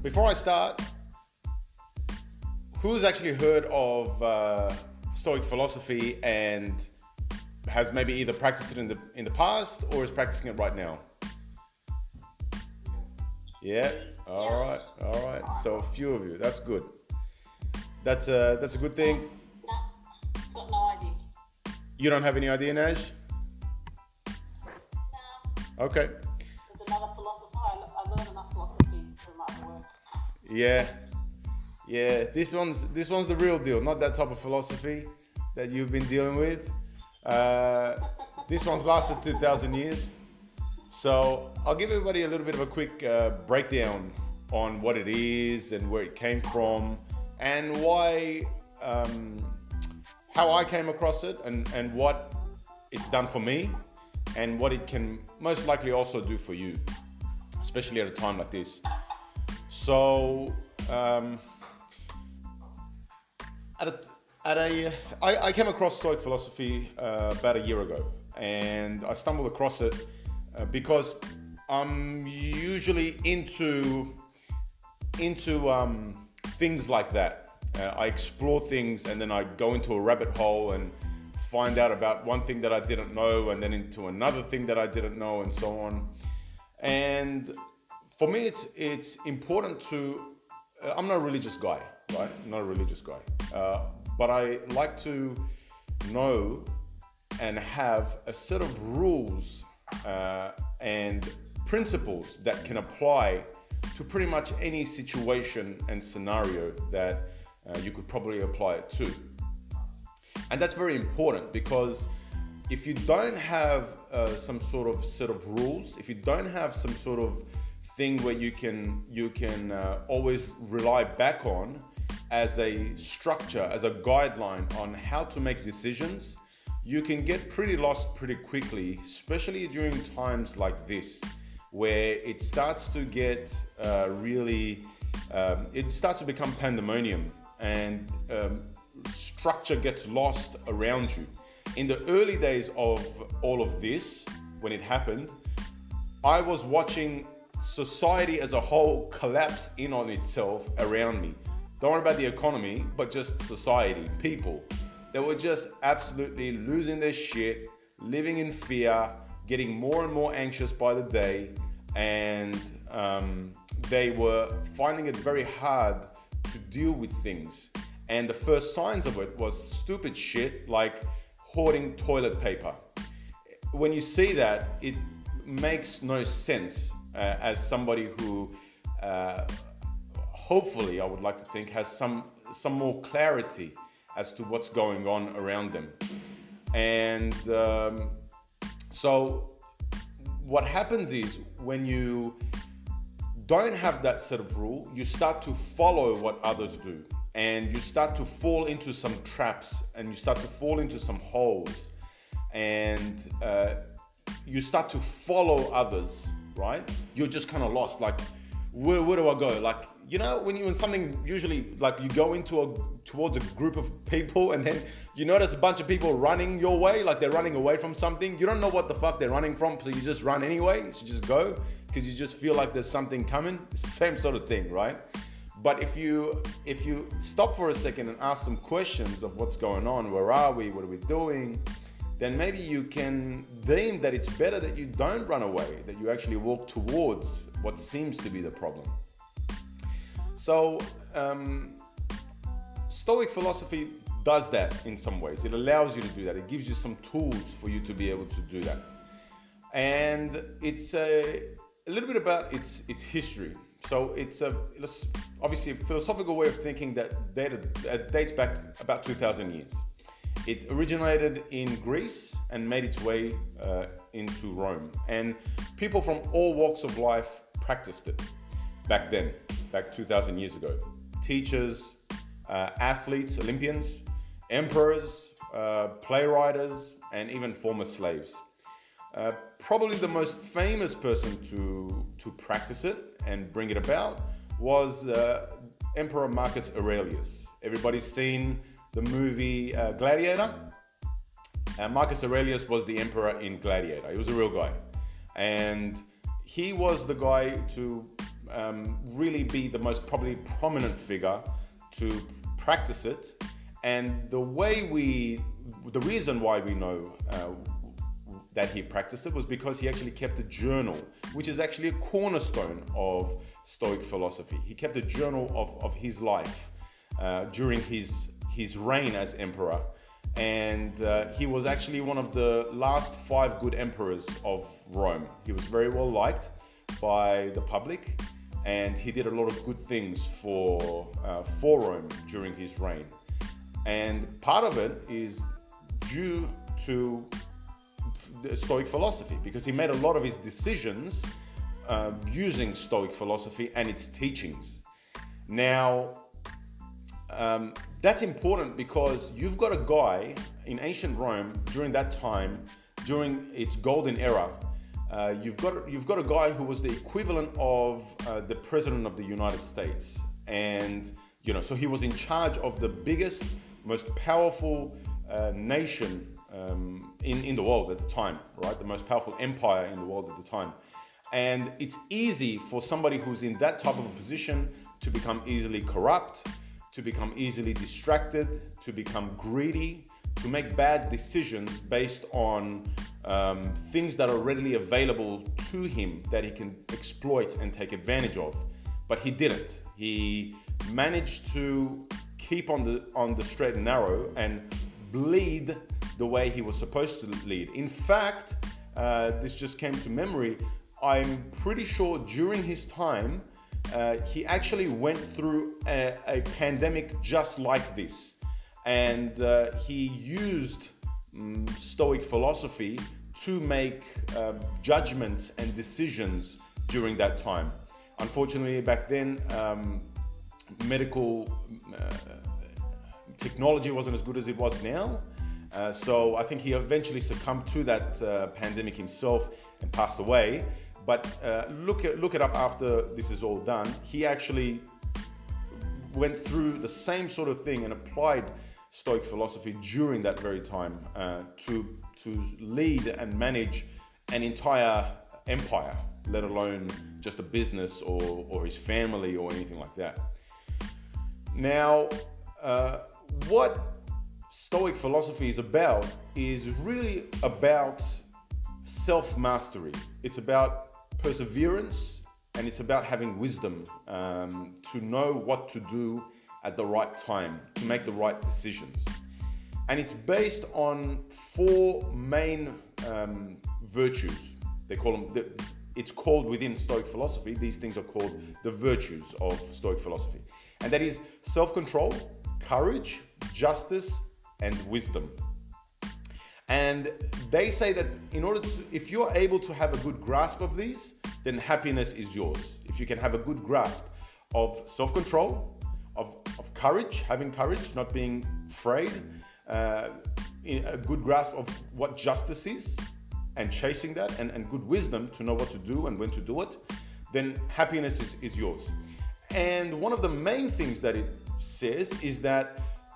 Before I start, who's actually heard of Stoic philosophy and has maybe either practiced it in the past or is practicing it right now? Yeah. All right. All right. So a few of you. That's good. That's a good thing. No, got no idea. You don't have any idea, Naj? No, Okay. there's another philosopher. I learned enough philosophy through my work. Yeah. Yeah. This one's the real deal, not that type of philosophy that you've been dealing with. This one's lasted 2,000 years. So I'll give everybody a little bit of a quick breakdown on what it is and where it came from and why, how I came across it and what it's done for me and what it can most likely also do for you, especially at a time like this. So I came across Stoic philosophy about a year ago, and I stumbled across it because I'm usually into things like that. I explore things and then I go into a rabbit hole and find out about one thing that I didn't know and then into another thing that I didn't know and so on. And for me, it's important to. I'm not a religious guy, right? I'm not a religious guy, but I like to know and have a set of rules and principles that can apply to pretty much any situation and scenario that you could probably apply it to. And that's very important because if you don't have some sort of set of rules, if you don't have some sort of thing where you can always rely back on as a structure, as a guideline on how to make decisions, you can get pretty lost pretty quickly, especially during times like this, where it starts to get it starts to become pandemonium and structure gets lost around you. In the early days of all of this, when it happened, I was watching society as a whole collapse in on itself around me. Don't worry about the economy, but just society, people. They were just absolutely losing their shit, living in fear, getting more and more anxious by the day, and they were finding it very hard to deal with things. And the first signs of it was stupid shit like hoarding toilet paper. When you see that, it makes no sense as somebody who hopefully, I would like to think, has some more clarity as to what's going on around them. And so what happens is when you don't have that set of rule, you start to follow what others do and you start to fall into some traps and you start to fall into some holes and you start to follow others, right? You're just kind of lost, like where do I go? Like, you know, when something, usually like you go towards a group of people and then you notice a bunch of people running your way, like they're running away from something. You don't know what the fuck they're running from, so you just run anyway. So you just go because you just feel like there's something coming. It's the same sort of thing, right? But if you stop for a second and ask some questions of what's going on, where are we, what are we doing, then maybe you can deem that it's better that you don't run away, that you actually walk towards what seems to be the problem. So Stoic philosophy does that in some ways. It allows you to do that. It gives you some tools for you to be able to do that. And it's a little bit about its history. So it's obviously a philosophical way of thinking that dates back about 2,000 years. It originated in Greece and made its way into Rome. And people from all walks of life practiced it back then, back 2,000 years ago. Teachers, athletes, Olympians, emperors, playwrights, and even former slaves. Probably the most famous person to practice it and bring it about was Emperor Marcus Aurelius. Everybody's seen the movie Gladiator. Marcus Aurelius was the emperor in Gladiator. He was a real guy. And he was the guy to really be the most probably prominent figure to practice it. And the reason why we know that he practiced it was because he actually kept a journal, which is actually a cornerstone of Stoic philosophy. He kept a journal of his life during his reign as emperor. And he was actually one of the last 5 good emperors of Rome. He was very well liked by the public, and he did a lot of good things for Rome during his reign. And part of it is due to the Stoic philosophy, because he made a lot of his decisions using Stoic philosophy and its teachings. Now, that's important because you've got a guy in ancient Rome during that time, during its golden era. You've got a guy who was the equivalent of the president of the United States, and so he was in charge of the biggest, most powerful nation in the world at the time, right? The most powerful empire in the world at the time. And it's easy for somebody who's in that type of a position to become easily corrupt, to become easily distracted, to become greedy, to make bad decisions based on things that are readily available to him that he can exploit and take advantage of. But he didn't. He managed to keep on the straight and narrow and lead the way he was supposed to lead. In fact, this just came to memory. I'm pretty sure during his time, he actually went through a pandemic just like this. And he used Stoic philosophy to make judgments and decisions during that time. Unfortunately, back then, medical technology wasn't as good as it was now. So I think he eventually succumbed to that pandemic himself and passed away. But look it up after this is all done. He actually went through the same sort of thing and applied Stoic philosophy during that very time to lead and manage an entire empire, let alone just a business or his family or anything like that. Now, what Stoic philosophy is really about self-mastery. It's about perseverance, and it's about having wisdom to know what to do at the right time, to make the right decisions. And it's based on 4 main virtues. They call them, it's called within Stoic philosophy, these things are called the virtues of Stoic philosophy. And that is self-control, courage, justice, and wisdom. And they say that if you're able to have a good grasp of these, then happiness is yours. If you can have a good grasp of self-control, of courage, having courage, not being afraid, a good grasp of what justice is and chasing that, and good wisdom to know what to do and when to do it, then happiness is yours. And one of the main things that it says is that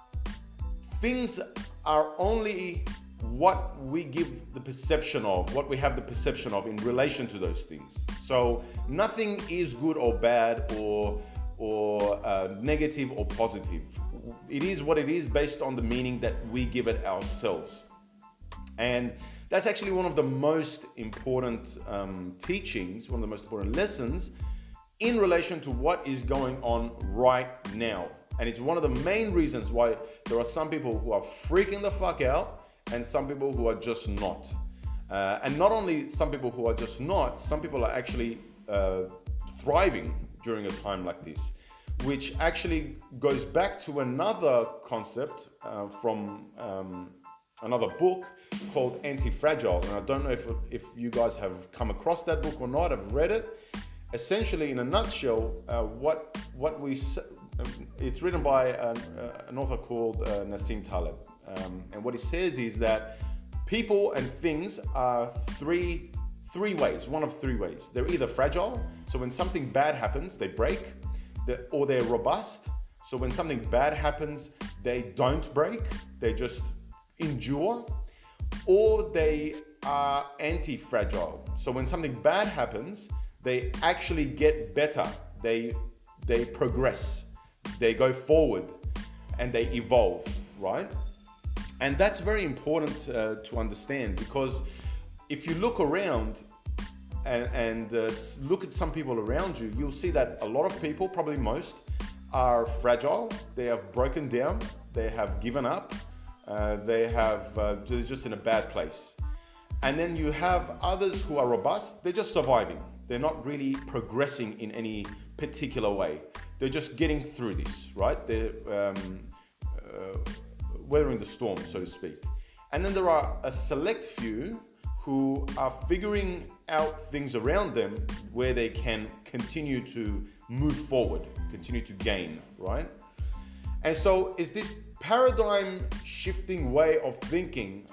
things are only what we give the perception of, what we have the perception of in relation to those things. So nothing is good or bad or negative or positive. It is what it is based on the meaning that we give it ourselves. And that's actually one of the most important teachings, one of the most important lessons in relation to what is going on right now. And it's one of the main reasons why there are some people who are freaking the fuck out and some people who are just not. And not only some people who are just not, some people are actually thriving during a time like this, which actually goes back to another concept from another book called Anti-Fragile. And I don't know if you guys have come across that book or not, have read it. Essentially, in a nutshell, what we it's written by an author called Nassim Taleb. And what he says is that people and things are three ways, one of 3 ways. They're either fragile, so when something bad happens, they break, or they're robust, so when something bad happens, they don't break, they just endure, or they are anti-fragile. So when something bad happens, they actually get better. They progress, they go forward, and they evolve, right? And that's very important to understand, because if you look around and look at some people around you, you'll see that a lot of people, probably most, are fragile. They have broken down, they have given up, they're just in a bad place. And then you have others who are robust. They're just surviving. They're not really progressing in any particular way. They're just getting through this, right? They're weathering the storm, so to speak. And then there are a select few who are figuring out things around them where they can continue to move forward, continue to gain, right? And so it's this paradigm shifting way of thinking.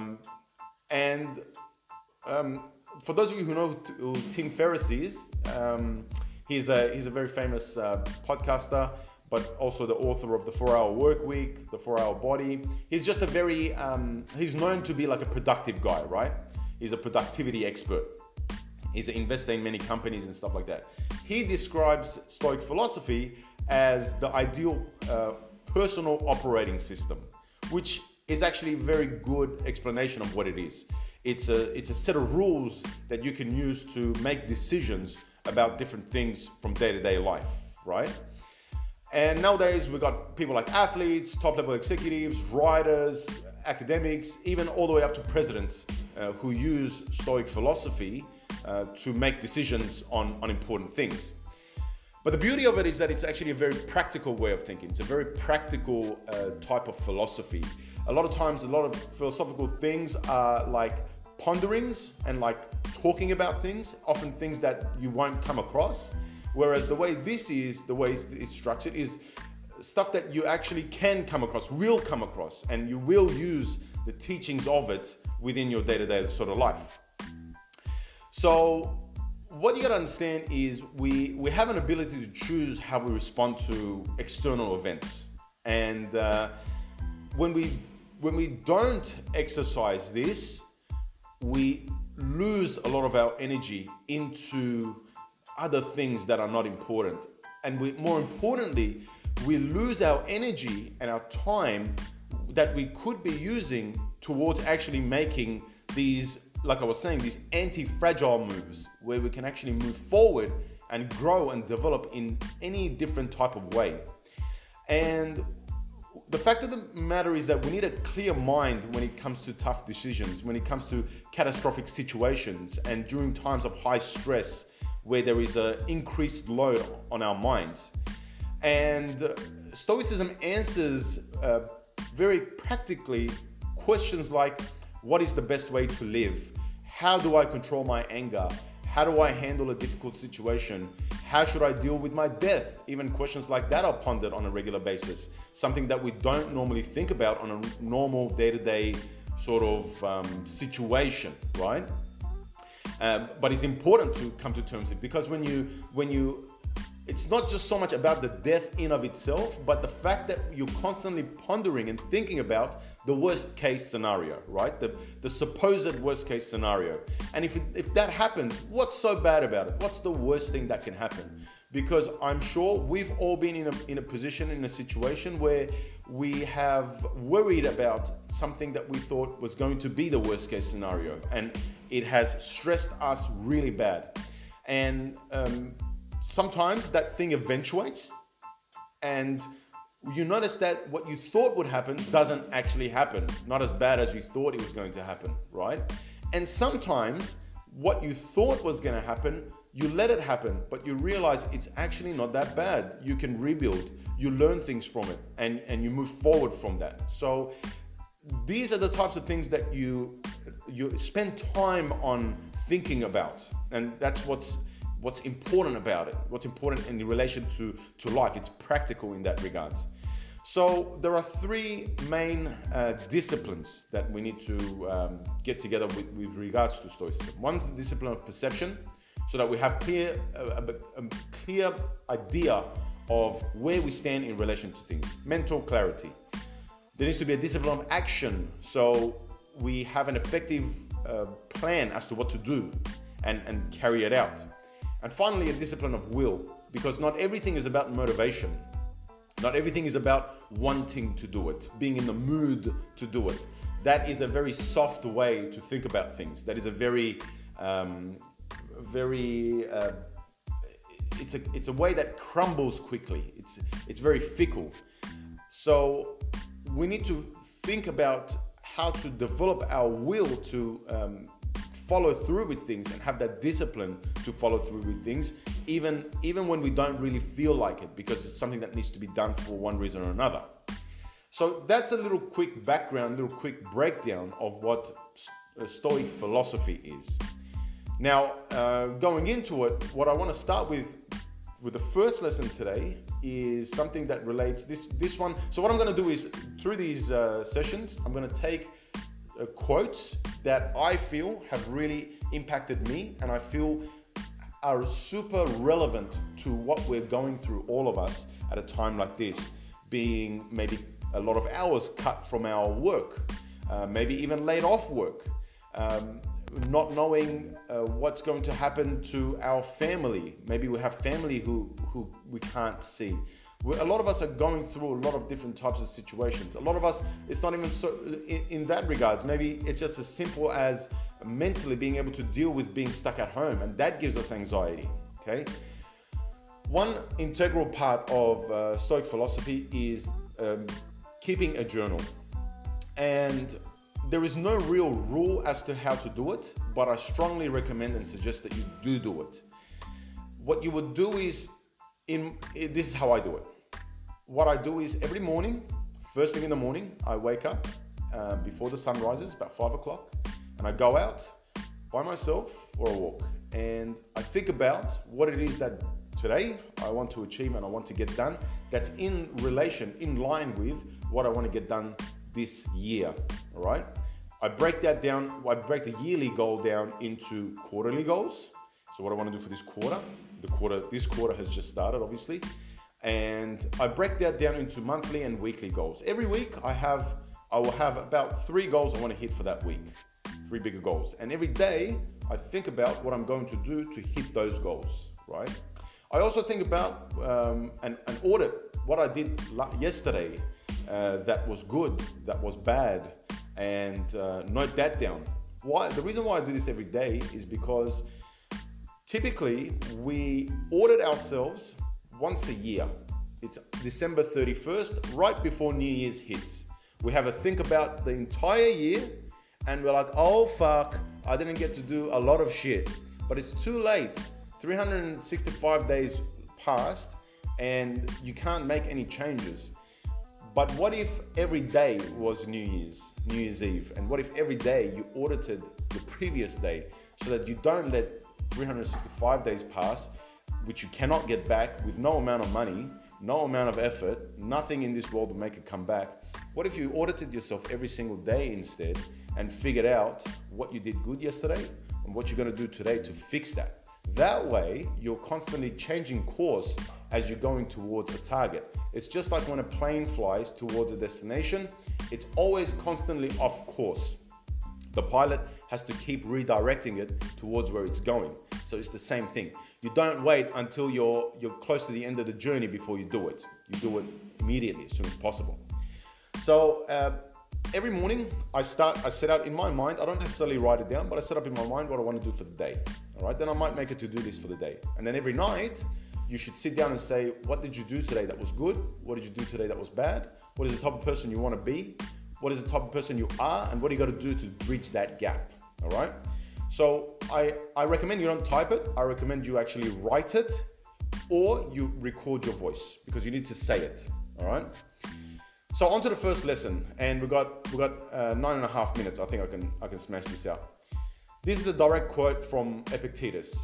For those of you who know who Tim Ferriss is, he's a very famous podcaster, but also the author of the 4-Hour Workweek, the 4-Hour Body. He's just a very, he's known to be like a productive guy, right? He's a productivity expert. He's an investor in many companies and stuff like that. He describes Stoic philosophy as the ideal personal operating system, which is actually a very good explanation of what it is. It's a set of rules that you can use to make decisions about different things from day-to-day life, right? And nowadays we've got people like athletes, top-level executives, writers, academics, even all the way up to presidents who use Stoic philosophy to make decisions on important things. But the beauty of it is that it's actually a very practical way of thinking. It's a very practical type of philosophy. A lot of times, a lot of philosophical things are like ponderings and like talking about things, often things that you won't come across. Whereas the way this is, the way it's structured, is stuff that you actually can come across, will come across, and you will use the teachings of it within your day-to-day sort of life. So what you gotta understand is we have an ability to choose how we respond to external events. And when we don't exercise this, we lose a lot of our energy into other things that are not important. And more importantly, we lose our energy and our time that we could be using towards actually making these, like I was saying, these anti-fragile moves where we can actually move forward and grow and develop in any different type of way. And the fact of the matter is that we need a clear mind when it comes to tough decisions, when it comes to catastrophic situations, and during times of high stress where there is an increased load on our minds. And Stoicism answers very practically questions like, what is the best way to live? How do I control my anger? How do I handle a difficult situation? How should I deal with my death? Even questions like that are pondered on a regular basis. Something that we don't normally think about on a normal day-to-day sort of situation, right? But it's important to come to terms with, because when you, it's not just so much about the death in of itself, but the fact that you're constantly pondering and thinking about the worst case scenario, right? The supposed worst case scenario. And if that happens, what's so bad about it? What's the worst thing that can happen? Because I'm sure we've all been in a position, in a situation where we have worried about something that we thought was going to be the worst case scenario, and it has stressed us really bad. And sometimes that thing eventuates, and you notice that what you thought would happen doesn't actually happen, not as bad as you thought it was going to happen, right? And sometimes what you thought was going to happen, you let it happen, but you realize it's actually not that bad. You can rebuild, you learn things from it, and you move forward from that. So these are the types of things that you spend time on thinking about, and that's what's important about it, what's important in relation to life. It's practical in that regards. So there are three main disciplines that we need to get together with regards to Stoicism. One's the discipline of perception, so that we have a clear idea of where we stand in relation to things, mental clarity. There needs to be a discipline of action, so we have an effective plan as to what to do and carry it out. And finally, a discipline of will, because not everything is about motivation. Not everything is about wanting to do it, being in the mood to do it. That is a very soft way to think about things. That is a very, it's a way that crumbles quickly. It's very fickle. So we need to think about how to develop our will to follow through with things and have that discipline to follow through with things, even when we don't really feel like it, because it's something that needs to be done for one reason or another. So that's a little quick background, little quick breakdown of what Stoic philosophy is. Now, going into it, what I want to start with the first lesson today is something that relates this one. So what I'm going to do is, through these sessions, I'm going to take quotes that I feel have really impacted me and I feel are super relevant to what we're going through, all of us, at a time like this, being maybe a lot of hours cut from our work, maybe even laid off work, not knowing what's going to happen to our family. Maybe we have family who we can't see. A lot of us are going through a lot of different types of situations. A lot of us, it's not even so in that regards. Maybe it's just as simple as mentally being able to deal with being stuck at home, and that gives us anxiety. Okay. One integral part of Stoic philosophy is keeping a journal, and there is no real rule as to how to do it, but I strongly recommend and suggest that you do it. What you would do is, this is how I do it. What I do is every morning, first thing in the morning, I wake up before the sun rises, about 5 o'clock, and I go out by myself for a walk. And I think about what it is that today I want to achieve and I want to get done that's in line with what I want to get done this year. All right. I break that down. I break the yearly goal down into quarterly goals. So what I want to do for this quarter, this quarter has just started, obviously. And I break that down into monthly and weekly goals. Every week I will have about 3 goals I want to hit for that week, 3 bigger goals. And every day I think about what I'm going to do to hit those goals, right? I also think about an audit, what I did yesterday that was good, that was bad, and note that down. Why? The reason why I do this every day is because typically we audit ourselves once a year. It's December 31st, right before New Year's hits. We have a think about the entire year and we're like, oh fuck, I didn't get to do a lot of shit. But it's too late. 365 days passed and you can't make any changes. But what if every day was New Year's Eve? And what if every day you audited the previous day so that you don't let 365 days pass, which you cannot get back with no amount of money, no amount of effort, nothing in this world will make it come back. What if you audited yourself every single day instead and figured out what you did good yesterday and what you're going to do today to fix that? That way, you're constantly changing course as you're going towards a target. It's just like when a plane flies towards a destination, it's always constantly off course. The pilot has to keep redirecting it towards where it's going. So it's the same thing. You don't wait until you're close to the end of the journey before you do it. You do it immediately, as soon as possible. So every morning I set out in my mind, I don't necessarily write it down, but I set up in my mind what I want to do for the day. All right, then I might make a to-do list for the day. And then every night, you should sit down and say, what did you do today that was good? What did you do today that was bad? What is the type of person you want to be? What is the type of person you are? And what do you got to do to bridge that gap? All right. So I recommend you don't type it. I recommend you actually write it or you record your voice because you need to say it. All right. So on to the first lesson, and we got 9.5 minutes. I think I can smash this out. This is a direct quote from Epictetus,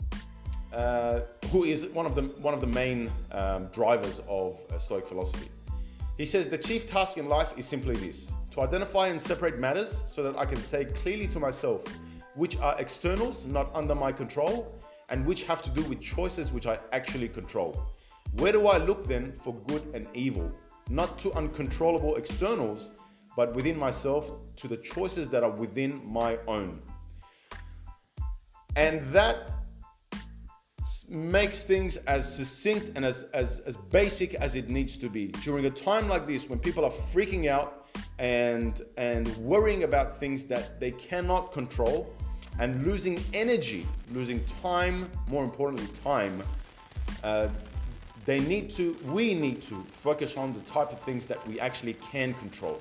who is one of the main drivers of Stoic philosophy. He says, the chief task in life is simply this: to identify and separate matters so that I can say clearly to myself which are externals not under my control and which have to do with choices which I actually control. Where do I look then for good and evil? Not to uncontrollable externals, but within myself, to the choices that are within my own. And that makes things as succinct and as basic as it needs to be. During a time like this, when people are freaking out and worrying about things that they cannot control and losing energy, losing time, more importantly, time, we need to focus on the type of things that we actually can control.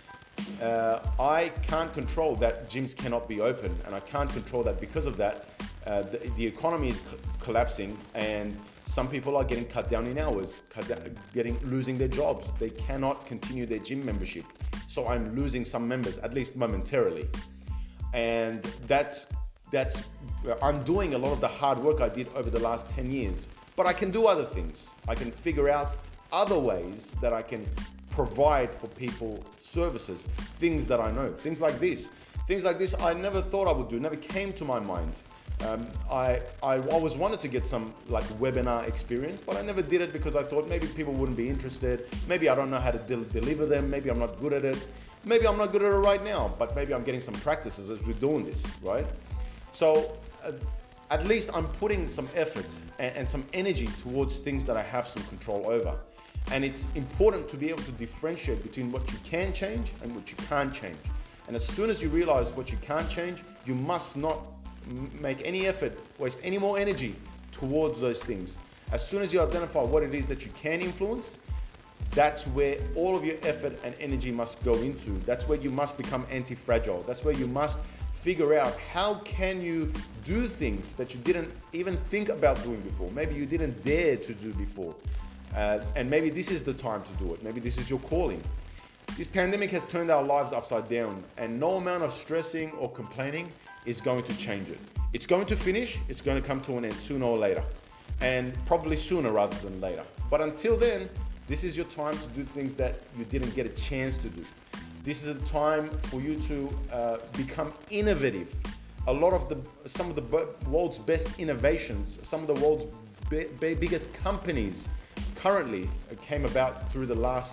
I can't control that gyms cannot be open, and I can't control that because of that. The economy is collapsing, and some people are getting cut down in hours, losing their jobs. They cannot continue their gym membership. So I'm losing some members, at least momentarily. And that's undoing a lot of the hard work I did over the last 10 years. But I can do other things. I can figure out other ways that I can provide for people services, things that I know, things like this. Things like this I never thought I would do, never came to my mind. I always wanted to get some like webinar experience, but I never did it because I thought maybe people wouldn't be interested. Maybe I don't know how to deliver them. Maybe I'm not good at it. Maybe I'm not good at it right now, but maybe I'm getting some practices as we're doing this, right? So at least I'm putting some effort and some energy towards things that I have some control over. And it's important to be able to differentiate between what you can change and what you can't change. And as soon as you realize what you can't change, you must not make any effort, waste any more energy towards those things. As soon as you identify what it is that you can influence, that's where all of your effort and energy must go into. That's where you must become anti-fragile. That's where you must figure out how can you do things that you didn't even think about doing before. Maybe you didn't dare to do before. And maybe this is the time to do it. Maybe this is your calling. This pandemic has turned our lives upside down, and no amount of stressing or complaining is going to change it. It's going to finish, it's going to come to an end sooner or later, and probably sooner rather than later. But until then, this is your time to do things that you didn't get a chance to do. This is a time for you to become innovative. Some of the world's best innovations, some of the world's biggest companies currently came about through the last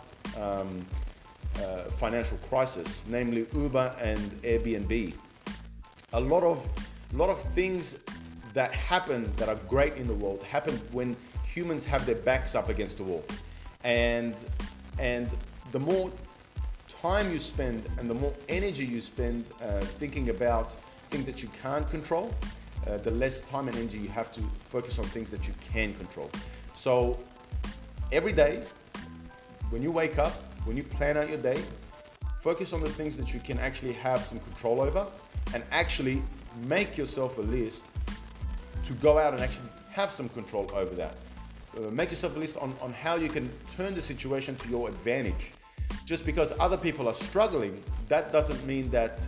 financial crisis, namely Uber and Airbnb. A lot of things that happen that are great in the world happen when humans have their backs up against the wall. And the more time you spend and the more energy you spend thinking about things that you can't control, the less time and energy you have to focus on things that you can control. So every day, when you wake up, when you plan out your day, focus on the things that you can actually have some control over, and actually make yourself a list to go out and actually have some control over that. Make yourself a list on how you can turn the situation to your advantage. Just because other people are struggling, that doesn't mean that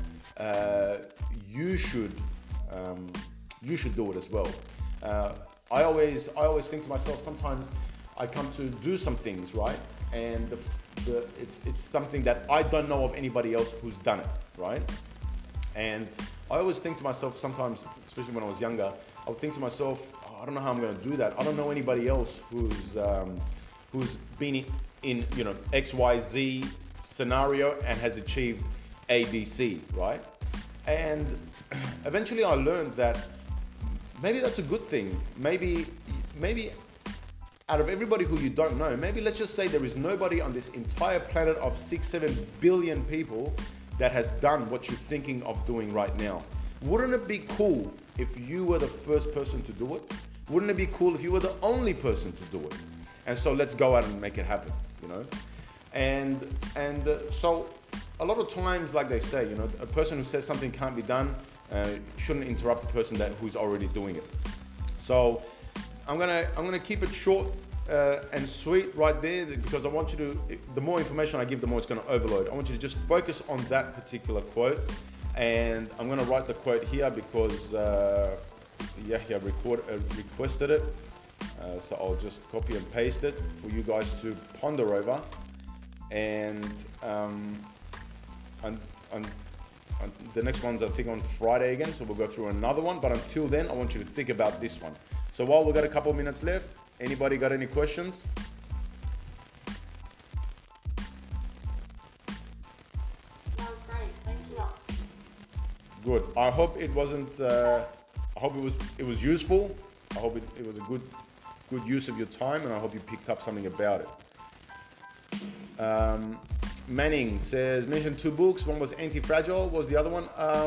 you should do it as well. I always think to myself, sometimes I come to do some things, right? And it's something that I don't know of anybody else who's done it, right? And I always think to myself sometimes, especially when I was younger, I would think to myself, oh, I don't know how I'm going to do that. I don't know anybody else who's been in XYZ scenario and has achieved ABC, right? And eventually I learned that maybe that's a good thing. Maybe out of everybody who you don't know, maybe let's just say there is nobody on this entire planet of 6-7 billion people that has done what you're thinking of doing right now. Wouldn't it be cool if you were the first person to do it? Wouldn't it be cool if you were the only person to do it? And so let's go out and make it happen, you know? And so a lot of times, like they say, a person who says something can't be done shouldn't interrupt the person who's already doing it. So I'm gonna keep it short and sweet right there, because I want you to, the more information I give, the more it's gonna overload. I want you to just focus on that particular quote. And I'm gonna write the quote here because Yahya requested it. So I'll just copy and paste it for you guys to ponder over. And the next one's I think on Friday again, so we'll go through another one. But until then, I want you to think about this one. So while we've got a couple of minutes left, anybody got any questions? That was great, thank you. Good. I hope it wasn't. I hope it was useful. I hope it was a good use of your time, and I hope you picked up something about it. Manning says, mentioned 2 books. One was Anti-Fragile. What was the other one?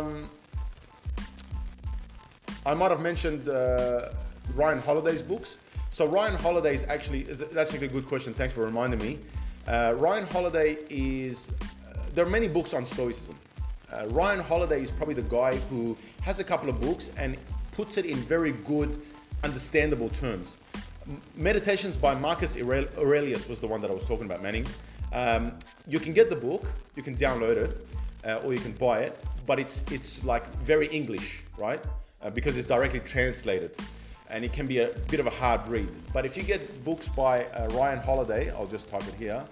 I might have mentioned Ryan Holiday's books. So Ryan Holiday is actually, that's actually a good question. Thanks for reminding me. Ryan Holiday is, there are many books on Stoicism. Ryan Holiday is probably the guy who has a couple of books and puts it in very good, understandable terms. Meditations by Marcus Aurelius was the one that I was talking about, Manning. You can get the book, you can download it, or you can buy it, but it's like very English, right? Because it's directly translated, and it can be a bit of a hard read. But if you get books by Ryan Holiday, I'll just type it here.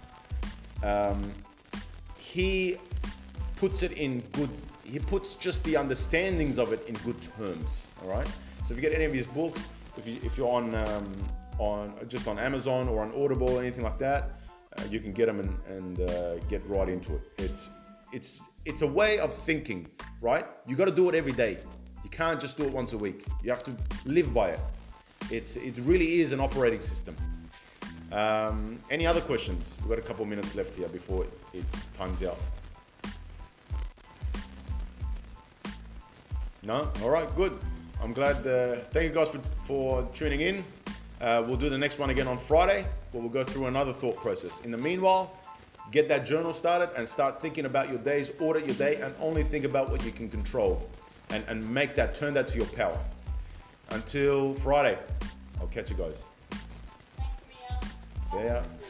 He puts it in good. He puts just the understandings of it in good terms. All right. So if you get any of his books, if you're on just on Amazon or on Audible or anything like that, you can get them and get right into it. It's a way of thinking, right? You got to do it every day. You can't just do it once a week. You have to live by it. It really is an operating system. Any other questions? We've got a couple of minutes left here before it times out. No? All right, good. I'm glad. Thank you guys for tuning in. We'll do the next one again on Friday, where we'll go through another thought process. In the meanwhile, get that journal started and start thinking about your days, audit your day, and only think about what you can control, and turn that to your power. Until Friday, I'll catch you guys. Thanks, Mia. See ya.